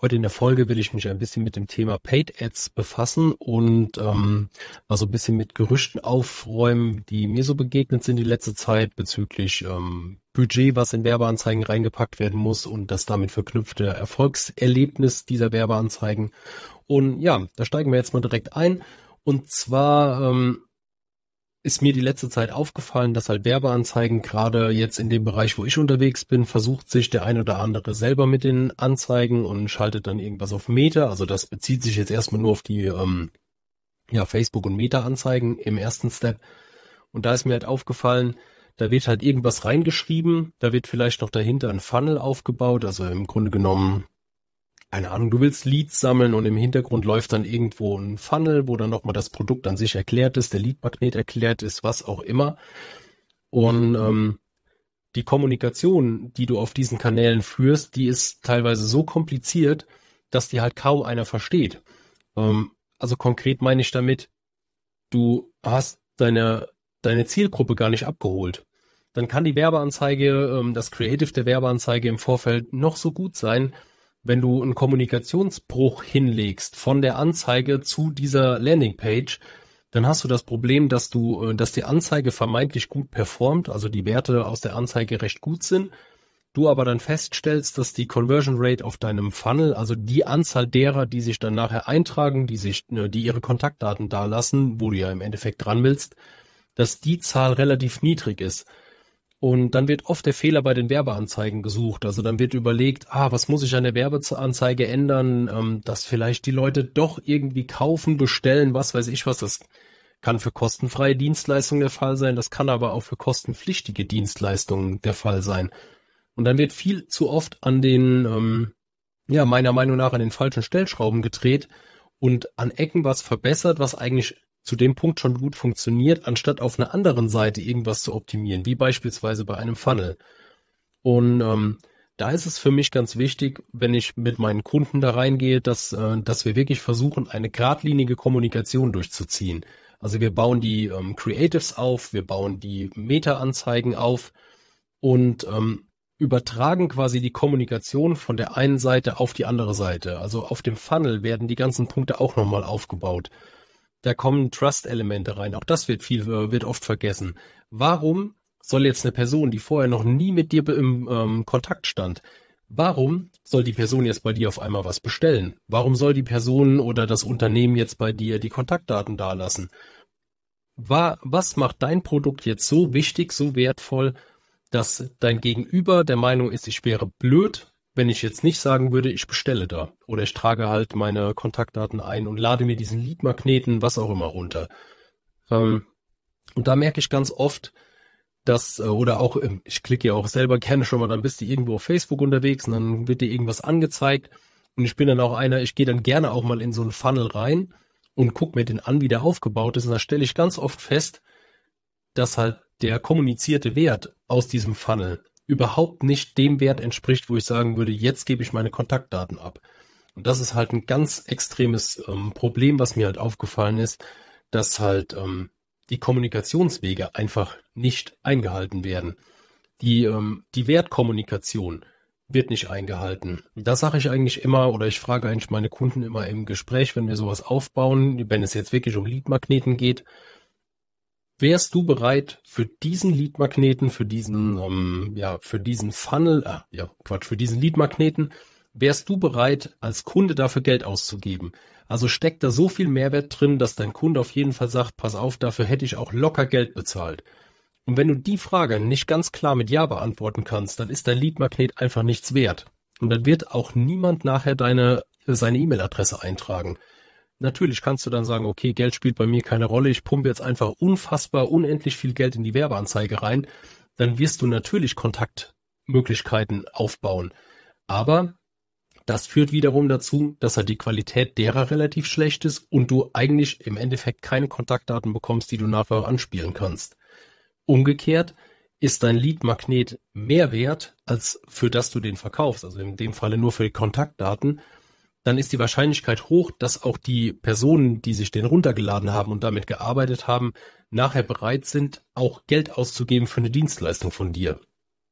Heute in der Folge will ich mich ein bisschen mit dem Thema Paid Ads befassen und mal so ein bisschen mit Gerüchten aufräumen, die mir so begegnet sind die letzte Zeit bezüglich Budget, was in Werbeanzeigen reingepackt werden muss und das damit verknüpfte Erfolgserlebnis dieser Werbeanzeigen. Und ja, da steigen wir jetzt mal direkt ein. Und zwar ist mir die letzte Zeit aufgefallen, dass halt Werbeanzeigen, gerade jetzt in dem Bereich, wo ich unterwegs bin, versucht sich der ein oder andere selber mit den Anzeigen und schaltet dann irgendwas auf Meta. Also das bezieht sich jetzt erstmal nur auf die Facebook- und Meta-Anzeigen im ersten Step. Und da ist mir halt aufgefallen, da wird halt irgendwas reingeschrieben, da wird vielleicht noch dahinter ein Funnel aufgebaut, also im Grunde genommen, keine Ahnung, du willst Leads sammeln und im Hintergrund läuft dann irgendwo ein Funnel, wo dann nochmal das Produkt an sich erklärt ist, der Leadmagnet erklärt ist, was auch immer. Und die Kommunikation, die du auf diesen Kanälen führst, die ist teilweise so kompliziert, dass die halt kaum einer versteht. Also konkret meine ich damit, du hast deine Zielgruppe gar nicht abgeholt. Dann kann die Werbeanzeige, das Creative der Werbeanzeige im Vorfeld noch so gut sein. Wenn du einen Kommunikationsbruch hinlegst von der Anzeige zu dieser Landingpage, dann hast du das Problem, dass die Anzeige vermeintlich gut performt, also die Werte aus der Anzeige recht gut sind, du aber dann feststellst, dass die Conversion Rate auf deinem Funnel, also die Anzahl derer, die sich dann nachher eintragen, die ihre Kontaktdaten dalassen, wo du ja im Endeffekt dran willst, dass die Zahl relativ niedrig ist. Und dann wird oft der Fehler bei den Werbeanzeigen gesucht. Also dann wird überlegt, was muss ich an der Werbeanzeige ändern, dass vielleicht die Leute doch irgendwie kaufen, bestellen, was weiß ich was. Das kann für kostenfreie Dienstleistungen der Fall sein, das kann aber auch für kostenpflichtige Dienstleistungen der Fall sein. Und dann wird viel zu oft an den, meiner Meinung nach an den falschen Stellschrauben gedreht und an Ecken was verbessert, was eigentlich zu dem Punkt schon gut funktioniert, anstatt auf einer anderen Seite irgendwas zu optimieren, wie beispielsweise bei einem Funnel. Und da ist es für mich ganz wichtig, wenn ich mit meinen Kunden da reingehe, dass wir wirklich versuchen, eine geradlinige Kommunikation durchzuziehen. Also wir bauen die Creatives auf, wir bauen die Meta-Anzeigen auf und übertragen quasi die Kommunikation von der einen Seite auf die andere Seite. Also auf dem Funnel werden die ganzen Punkte auch nochmal aufgebaut. Da kommen Trust-Elemente rein. Auch das wird oft vergessen. Warum soll jetzt eine Person, die vorher noch nie mit dir im Kontakt stand, warum soll die Person jetzt bei dir auf einmal was bestellen? Warum soll die Person oder das Unternehmen jetzt bei dir die Kontaktdaten dalassen? Was macht dein Produkt jetzt so wichtig, so wertvoll, dass dein Gegenüber der Meinung ist, ich wäre blöd, wenn ich jetzt nicht sagen würde, ich bestelle da oder ich trage halt meine Kontaktdaten ein und lade mir diesen Leadmagneten, was auch immer runter. Und da merke ich ganz oft, dass, oder auch, ich klicke ja auch selber gerne schon mal, dann bist du irgendwo auf Facebook unterwegs und dann wird dir irgendwas angezeigt und ich bin dann auch ich gehe dann gerne auch mal in so einen Funnel rein und gucke mir den an, wie der aufgebaut ist und da stelle ich ganz oft fest, dass halt der kommunizierte Wert aus diesem Funnel überhaupt nicht dem Wert entspricht, wo ich sagen würde, jetzt gebe ich meine Kontaktdaten ab. Und das ist halt ein ganz extremes Problem, was mir halt aufgefallen ist, dass halt die Kommunikationswege einfach nicht eingehalten werden. Die Wertkommunikation wird nicht eingehalten. Das sage ich eigentlich immer, oder ich frage eigentlich meine Kunden immer im Gespräch, wenn wir sowas aufbauen, wenn es jetzt wirklich um Leadmagneten geht, wärst du bereit für diesen Leadmagneten, für diesen Funnel, für diesen Leadmagneten, wärst du bereit, als Kunde dafür Geld auszugeben? Also steckt da so viel Mehrwert drin, dass dein Kunde auf jeden Fall sagt, pass auf, dafür hätte ich auch locker Geld bezahlt. Und wenn du die Frage nicht ganz klar mit Ja beantworten kannst, dann ist dein Leadmagnet einfach nichts wert. Und dann wird auch niemand nachher seine E-Mail-Adresse eintragen. Natürlich kannst du dann sagen, okay, Geld spielt bei mir keine Rolle, ich pumpe jetzt einfach unendlich viel Geld in die Werbeanzeige rein, dann wirst du natürlich Kontaktmöglichkeiten aufbauen. Aber das führt wiederum dazu, dass halt die Qualität derer relativ schlecht ist und du eigentlich im Endeffekt keine Kontaktdaten bekommst, die du nachher anspielen kannst. Umgekehrt ist dein Leadmagnet mehr wert, als für das du den verkaufst, also in dem Falle nur für die Kontaktdaten, dann ist die Wahrscheinlichkeit hoch, dass auch die Personen, die sich den runtergeladen haben und damit gearbeitet haben, nachher bereit sind, auch Geld auszugeben für eine Dienstleistung von dir.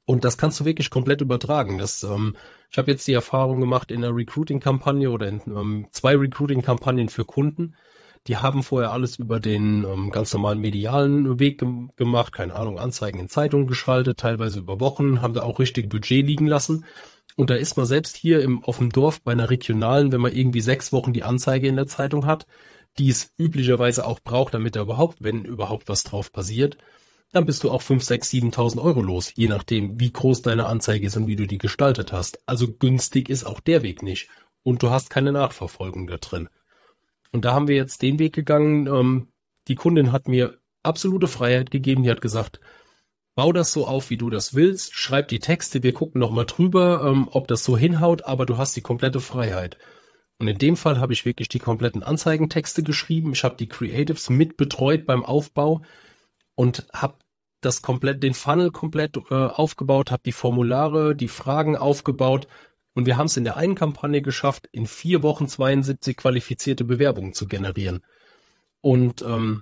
Und das kannst du wirklich komplett übertragen. Ich habe jetzt die Erfahrung gemacht in einer Recruiting-Kampagne oder in 2 Recruiting-Kampagnen für Kunden. Die haben vorher alles über den ganz normalen medialen Weg gemacht, keine Ahnung, Anzeigen in Zeitungen geschaltet, teilweise über Wochen, haben da auch richtig Budget liegen lassen. Und da ist man selbst hier auf dem Dorf bei einer regionalen, wenn man irgendwie 6 Wochen die Anzeige in der Zeitung hat, die es üblicherweise auch braucht, damit da überhaupt, wenn überhaupt was drauf passiert, dann bist du auch 5, 6, 7.000 Euro los, je nachdem, wie groß deine Anzeige ist und wie du die gestaltet hast. Also günstig ist auch der Weg nicht. Und du hast keine Nachverfolgung da drin. Und da haben wir jetzt den Weg gegangen. Die Kundin hat mir absolute Freiheit gegeben. Die hat gesagt, bau das so auf, wie du das willst. Schreib die Texte. Wir gucken nochmal drüber, ob das so hinhaut. Aber du hast die komplette Freiheit. Und in dem Fall habe ich wirklich die kompletten Anzeigentexte geschrieben. Ich habe die Creatives mit betreut beim Aufbau und habe den Funnel komplett aufgebaut, habe die Formulare, die Fragen aufgebaut. Und wir haben es in der einen Kampagne geschafft, in 4 Wochen 72 qualifizierte Bewerbungen zu generieren. Und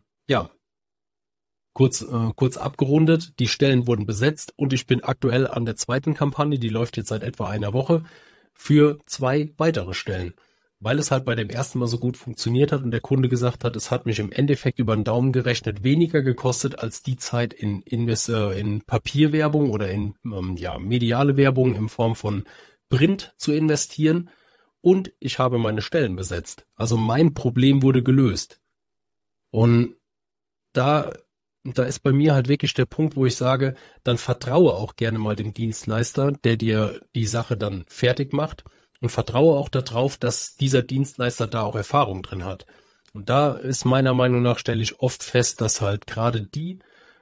kurz abgerundet, die Stellen wurden besetzt und ich bin aktuell an der zweiten Kampagne, die läuft jetzt seit etwa einer Woche, für 2 weitere Stellen. Weil es halt bei dem ersten Mal so gut funktioniert hat und der Kunde gesagt hat, es hat mich im Endeffekt über den Daumen gerechnet weniger gekostet, als die Zeit in Papierwerbung oder in mediale Werbung in Form von Print zu investieren, und ich habe meine Stellen besetzt. Also mein Problem wurde gelöst. Und da ist bei mir halt wirklich der Punkt, wo ich sage, dann vertraue auch gerne mal dem Dienstleister, der dir die Sache dann fertig macht, und vertraue auch darauf, dass dieser Dienstleister da auch Erfahrung drin hat. Und da ist meiner Meinung nach, stelle ich oft fest, dass halt gerade die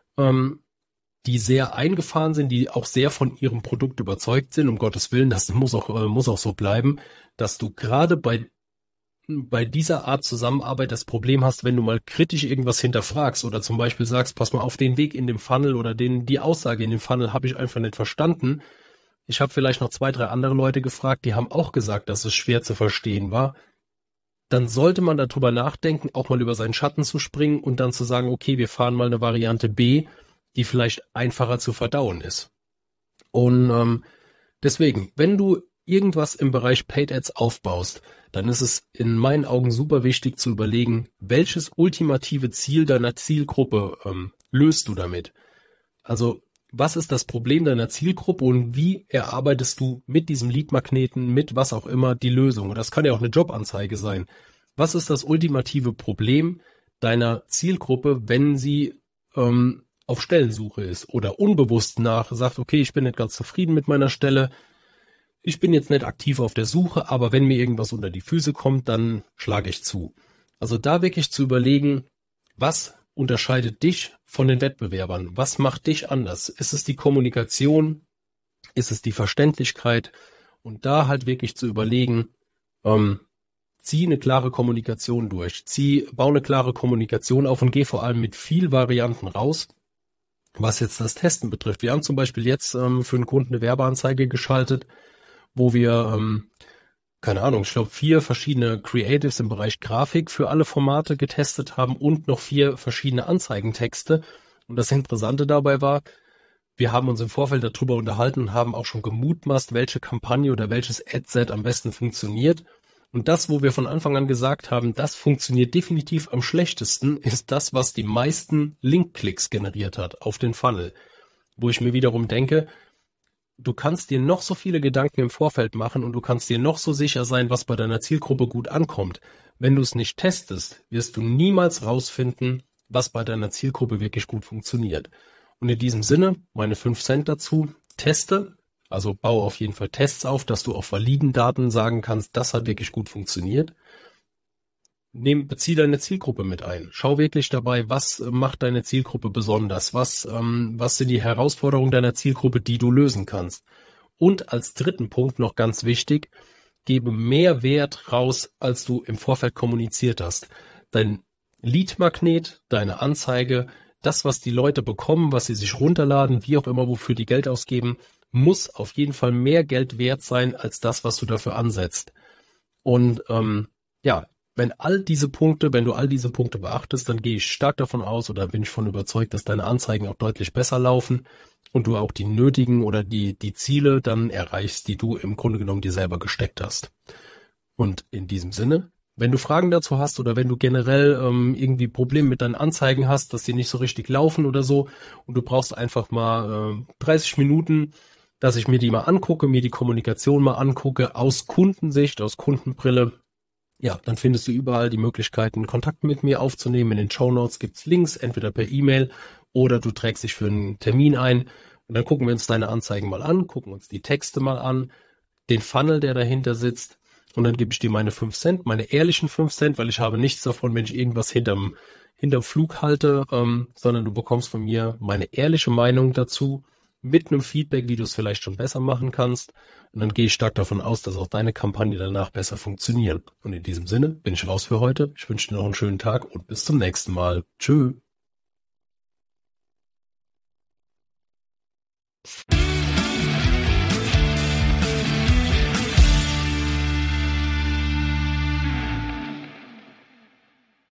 sehr eingefahren sind, die auch sehr von ihrem Produkt überzeugt sind, um Gottes Willen, das muss auch so bleiben, dass du gerade bei dieser Art Zusammenarbeit das Problem hast, wenn du mal kritisch irgendwas hinterfragst oder zum Beispiel sagst, pass mal auf, den Weg in dem Funnel oder die Aussage in dem Funnel habe ich einfach nicht verstanden. Ich habe vielleicht noch 2, 3 andere Leute gefragt, die haben auch gesagt, dass es schwer zu verstehen war. Dann sollte man darüber nachdenken, auch mal über seinen Schatten zu springen und dann zu sagen, okay, wir fahren mal eine Variante B, die vielleicht einfacher zu verdauen ist. Und deswegen, wenn du irgendwas im Bereich Paid Ads aufbaust, dann ist es in meinen Augen super wichtig zu überlegen, welches ultimative Ziel deiner Zielgruppe löst du damit. Also was ist das Problem deiner Zielgruppe und wie erarbeitest du mit diesem Lead-Magneten, mit was auch immer, die Lösung? Und das kann ja auch eine Jobanzeige sein. Was ist das ultimative Problem deiner Zielgruppe, wenn sie auf Stellensuche ist oder unbewusst sagt, okay, ich bin nicht ganz zufrieden mit meiner Stelle, ich bin jetzt nicht aktiv auf der Suche, aber wenn mir irgendwas unter die Füße kommt, dann schlage ich zu. Also da wirklich zu überlegen, was unterscheidet dich von den Wettbewerbern? Was macht dich anders? Ist es die Kommunikation? Ist es die Verständlichkeit? Und da halt wirklich zu überlegen, zieh eine klare Kommunikation durch. Bau eine klare Kommunikation auf und geh vor allem mit viel Varianten raus, was jetzt das Testen betrifft. Wir haben zum Beispiel jetzt für einen Kunden eine Werbeanzeige geschaltet, wo wir keine Ahnung, ich glaube 4 verschiedene Creatives im Bereich Grafik für alle Formate getestet haben und noch 4 verschiedene Anzeigentexte. Und das Interessante dabei war, wir haben uns im Vorfeld darüber unterhalten und haben auch schon gemutmaßt, welche Kampagne oder welches Adset am besten funktioniert. Und das, wo wir von Anfang an gesagt haben, das funktioniert definitiv am schlechtesten, ist das, was die meisten Link-Klicks generiert hat auf den Funnel. Wo ich mir wiederum denke, du kannst dir noch so viele Gedanken im Vorfeld machen und du kannst dir noch so sicher sein, was bei deiner Zielgruppe gut ankommt. Wenn du es nicht testest, wirst du niemals rausfinden, was bei deiner Zielgruppe wirklich gut funktioniert. Und in diesem Sinne, meine 5 Cent dazu, teste, also baue auf jeden Fall Tests auf, dass du auf validen Daten sagen kannst, das hat wirklich gut funktioniert. Bezieh deine Zielgruppe mit ein. Schau wirklich dabei, was macht deine Zielgruppe besonders? Was sind die Herausforderungen deiner Zielgruppe, die du lösen kannst? Und als dritten Punkt noch ganz wichtig, gebe mehr Wert raus, als du im Vorfeld kommuniziert hast. Dein Lead-Magnet, deine Anzeige, das, was die Leute bekommen, was sie sich runterladen, wie auch immer, wofür die Geld ausgeben, muss auf jeden Fall mehr Geld wert sein, als das, was du dafür ansetzt. Und wenn du all diese Punkte beachtest, dann gehe ich stark davon aus oder bin ich von überzeugt, dass deine Anzeigen auch deutlich besser laufen und du auch die nötigen oder die Ziele dann erreichst, die du im Grunde genommen dir selber gesteckt hast. Und in diesem Sinne, wenn du Fragen dazu hast oder wenn du generell irgendwie Probleme mit deinen Anzeigen hast, dass die nicht so richtig laufen oder so und du brauchst einfach mal 30 Minuten, dass ich mir die mal angucke, mir die Kommunikation mal angucke, aus Kundensicht, aus Kundenbrille, ja, dann findest du überall die Möglichkeiten, Kontakt mit mir aufzunehmen. In den Shownotes gibt's Links, entweder per E-Mail oder du trägst dich für einen Termin ein und dann gucken wir uns deine Anzeigen mal an, gucken uns die Texte mal an, den Funnel, der dahinter sitzt und dann gebe ich dir meine 5 Cent, meine ehrlichen 5 Cent, weil ich habe nichts davon, wenn ich irgendwas hinterm Flug halte, sondern du bekommst von mir meine ehrliche Meinung dazu mit einem Feedback, wie du es vielleicht schon besser machen kannst. Und dann gehe ich stark davon aus, dass auch deine Kampagne danach besser funktioniert. Und in diesem Sinne bin ich raus für heute. Ich wünsche dir noch einen schönen Tag und bis zum nächsten Mal. Tschö.